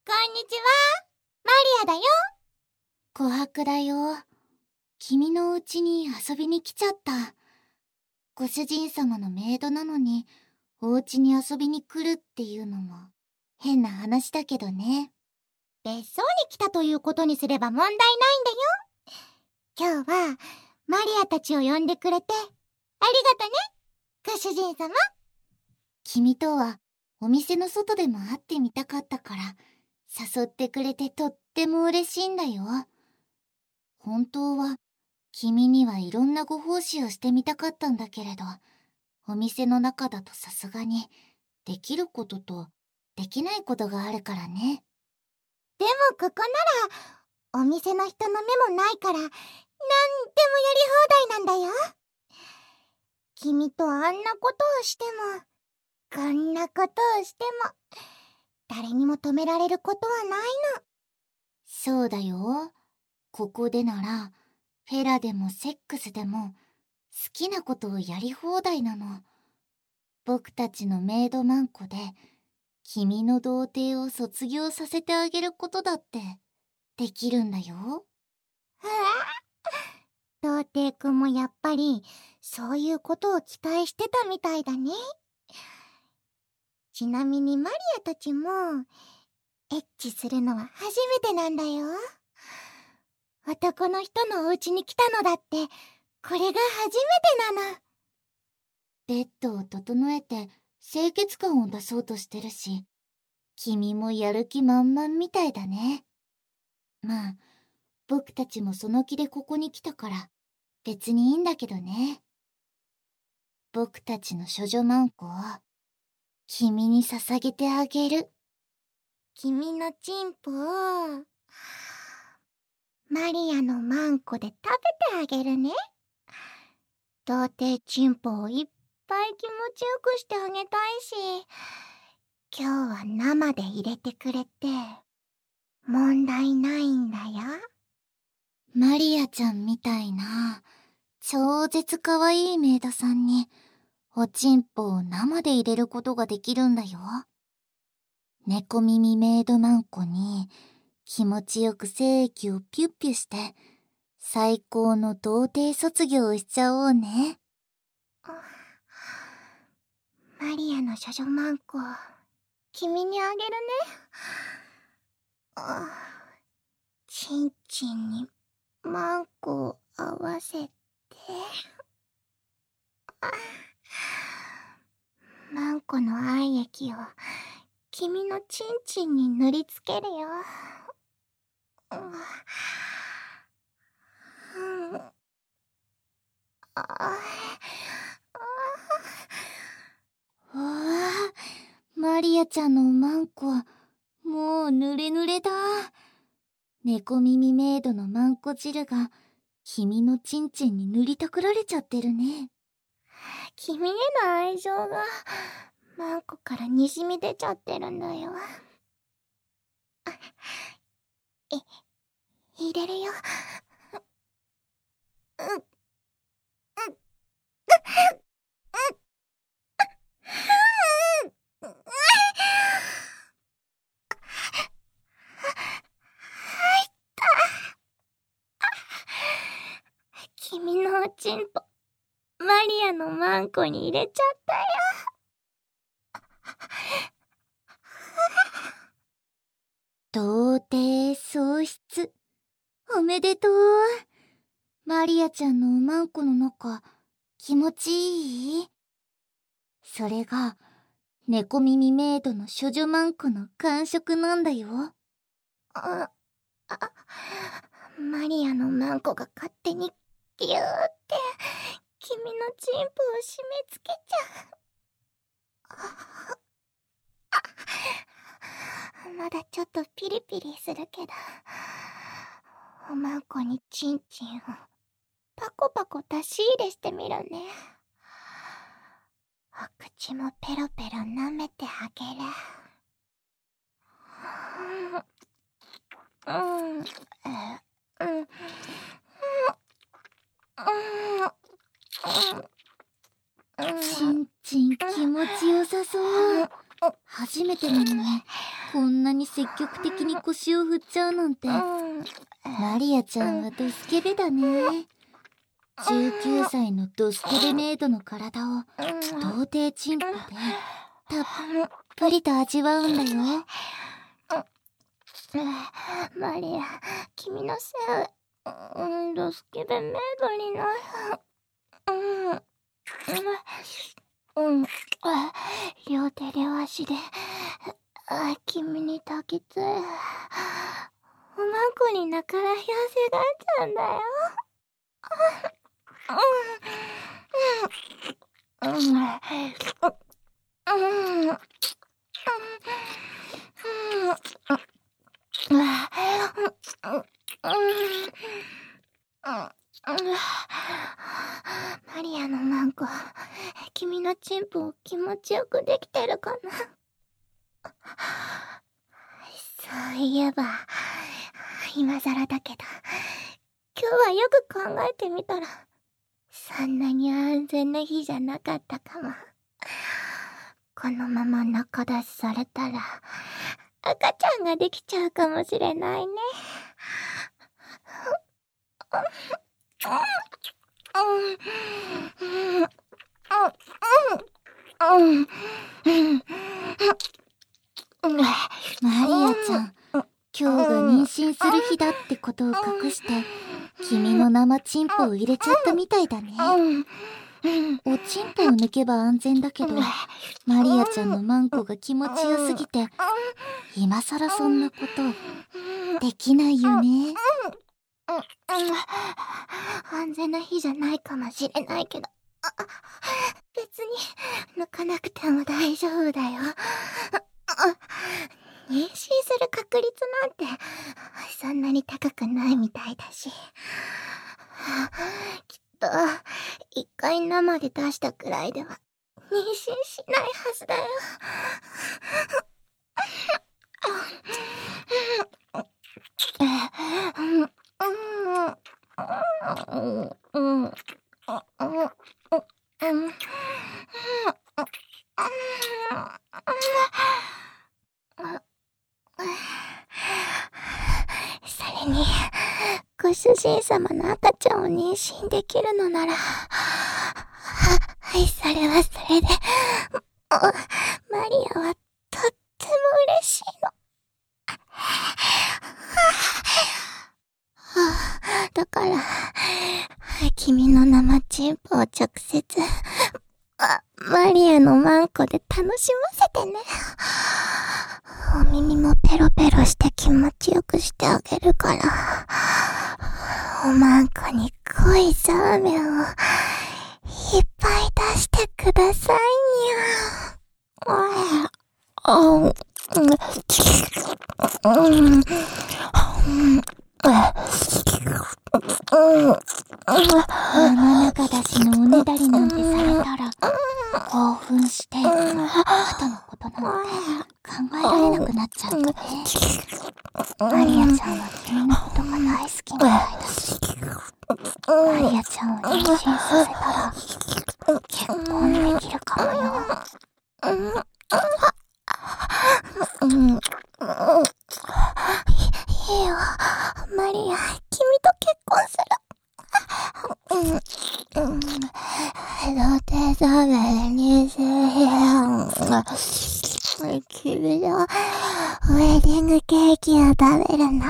こんにちは、マリアだよ。 琥珀だよ。君のお家に遊びに来ちゃった。ご主人様のメイドなのに、お家に遊びに来るっていうのも変な話だけどね。 別荘に来たということにすれば問題ないんだよ。今日はマリアたちを呼んでくれてありがとね、ご主人様。 君とはお店の外でも会ってみたかったから、誘ってくれてとっても嬉しいんだよ。本当は君にはいろんなご奉仕をしてみたかったんだけれど、お店の中だとさすがにできることとできないことがあるからね。 でもここならお店の人の目もないからなんでもやり放題なんだよ。君とあんなことをしてもこんなことをしても誰にも止められることはないの。 そうだよ。ここでならフェラでもセックスでも好きなことをやり放題なの。僕たちのメイドマンコで君の童貞を卒業させてあげることだってできるんだよ。 童貞くんもやっぱりそういうことを期待してたみたいだね。ちなみにマリアたちもエッチするのは初めてなんだよ。男の人のお家に来たのだってこれが初めてなの。 ベッドを整えて清潔感を出そうとしてるし、君もやる気満々みたいだね。まあ、僕たちもその気でここに来たから別にいいんだけどね。僕たちの処女マンコを君に捧げてあげる。 君のチンポをマリアのマンコで食べてあげるね。童貞チンポをいっぱい気持ちよくしてあげたいし、今日は生で入れてくれて問題ないんだよ。 マリアちゃんみたいな超絶かわいいメイドさんにおちんぽを生で入れることができるんだよ。猫耳メイドマンコに気持ちよく精液をピュッピュして最高の童貞卒業をしちゃおうね。 マリアの処女マンコ、君にあげるね。チンチンにマンコを合わせて、マンコの愛液を君のチンチンに塗りつけるよ。 マリアちゃんのおまんこ、もう濡れ濡れだ。猫耳メイドのマンコ汁が君のチンチンに塗りたくられちゃってるね。 君への愛情がマンコからにじみ出ちゃってるんだよ。入れるよ。君のおちんぽ、マリアのマンコに入れちゃったよ。 童貞喪失。おめでとう。マリアちゃんのおまんこの中、気持ちいい？それが、猫耳メイドの処女マンコの感触なんだよ。 マリアのマンコが勝手にギューって君のチンポを締め付けちゃう。まだちょっとピリピリするけど、おまんこにチンチンをパコパコ出し入れしてみるね。お口もペロペロ舐めてあげる。 チンチン気持ちよさそう。 初めてなのに、こんなに積極的に腰を振っちゃうなんて。マリアちゃんはドスケベだね。19歳のドスケベメイドの体を童貞チンポでたっぷりと味わうんだよ。 マリア、君のせい、ドスケベメイドになる。両手両足で君に抱きつい、おまんこに泣からやせがっちゃうんだよ。マリアのマンコ、君のチンポを気持ちよくできてるかな。そういえば、今更だけど、今日はよく考えてみたら、そんなに安全な日じゃなかったかも。このまま中出しされたら、赤ちゃんができちゃうかもしれないね。 マリアちゃん、今日が妊娠する日だってことを隠して、君の生チンポを入れちゃったみたいだね。おちんぽを抜けば安全だけど、マリアちゃんのマンコが気持ちよすぎて、今さらそんなことできないよね。 安全な日じゃないかもしれないけど、別に抜かなくても大丈夫だよ。妊娠する確率なんてそんなに高くないみたいだし、きっと一回生で出したくらいでは妊娠しないはずだよ。それに、ご主人様の赤ちゃんを妊娠できるのなら、はい、それはそれで、マリアはとっても嬉しいの。だから、君の生チンポを直接、マリアのマンコで楽しませてね。お耳もペロペロして気持ちよくしてあげるから、おまんこに濃いザーメンをいっぱい出してくださいにゃ。 生中出しのおねだりなんてされたら、興奮して、後のことなんて考えられなくなっちゃうね。マリアちゃんは君のことが大好きみたいだし、マリアちゃんを妊娠させたら、結婚できるかもよ。 いいよ、マリア、君と結婚する。ロテザベルにせ君のウェディングケーキを食べるの。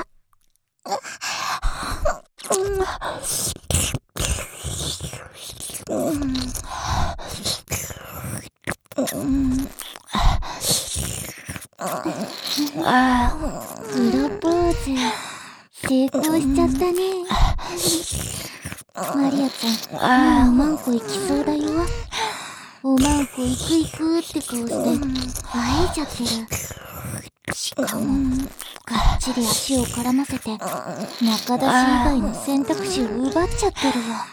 プロポーズ成功しちゃったね。マリアちゃん、もうおまんこ行きそうだよ。おまんこ行く行くって顔してあえちゃってる。しかもがっちり足を絡ませて中出し以外の選択肢を奪っちゃってるよ。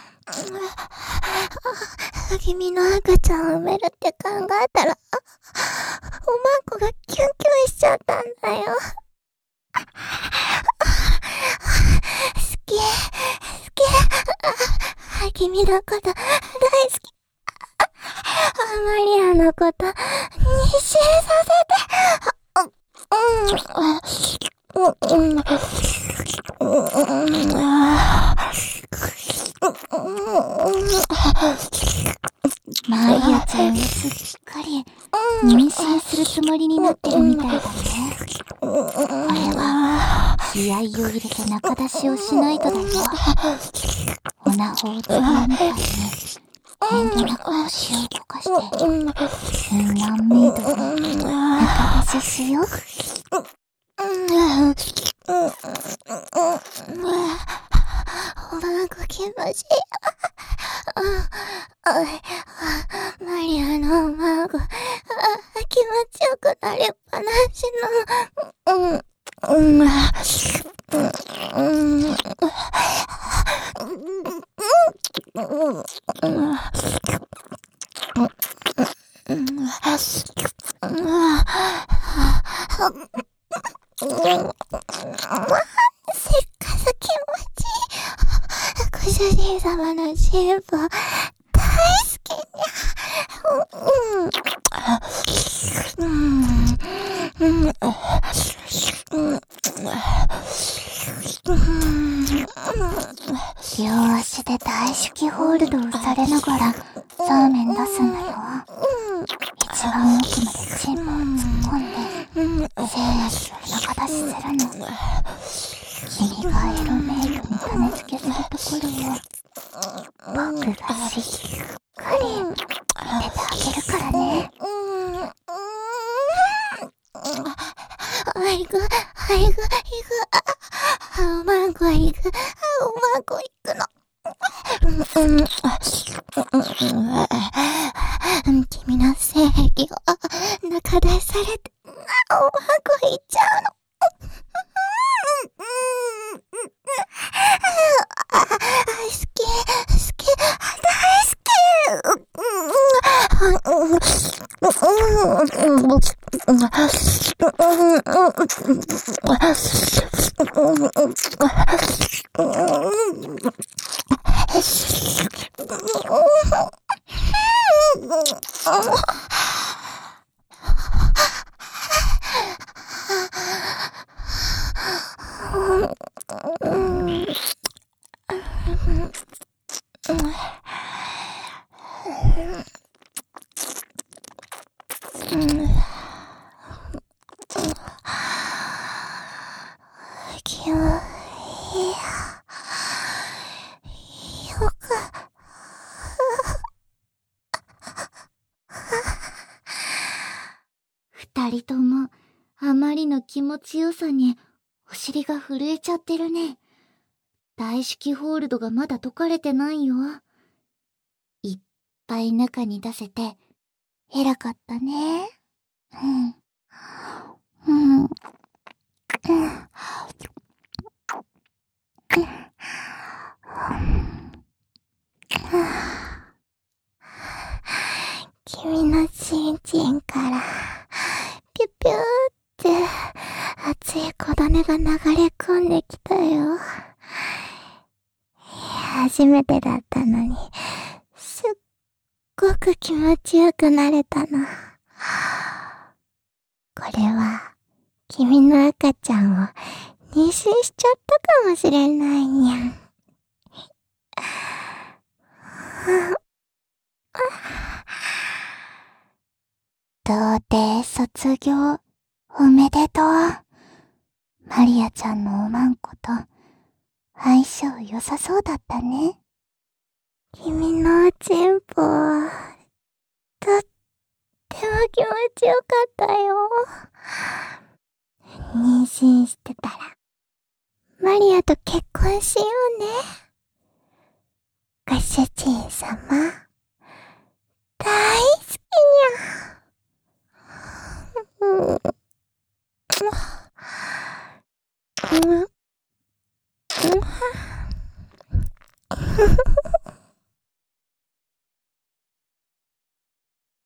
君の赤ちゃんを産めるって考えたら、おまんこがキュンキュンしちゃったんだよ。好き、君のこと大好き。マリアのこと妊娠させて。 変するつもりになってるみたいだね。これは気合を入れて中出しをしないとだよ。オナホを使うみたいに遠慮なく腰を動かしてツーマンメイドで中出ししよう。 おまんこ気持ちいい。マリアのおまんこ、気持ちよくなりっぱなしの。せっかく気持ちいい。ご主人様の進歩、大好きにゃ。両足で大式ホールドをされながらサーメン出すんだよ。一番奥までチンポを突っ込んでせーので中出しするの。君がエロメイドに種付けするところを僕がしっかり見ててあげるからね。 おまんこ行くの。君の性癖を中出しされて、おまんこ行っちゃうの。好き、大好き。 二人ともあまりの気持ちよさにお尻が震えちゃってるね。大式ホールドがまだ解かれてないよ。いっぱい中に出せて偉かったね。 君のチンチンからピュピューって熱い小種が流れ込んできたよ。初めてだったのにすっごく気持ちよくなれたの。これは君の赤ちゃんを妊娠しちゃったかもしれないにゃん。 童貞卒業おめでとう。マリアちゃんのおまんこと相性良さそうだったね。 君のおちんぽ、とっても気持ちよかったよ。妊娠してたら、マリアと結婚しようね。ご主人様、大好きにゃ。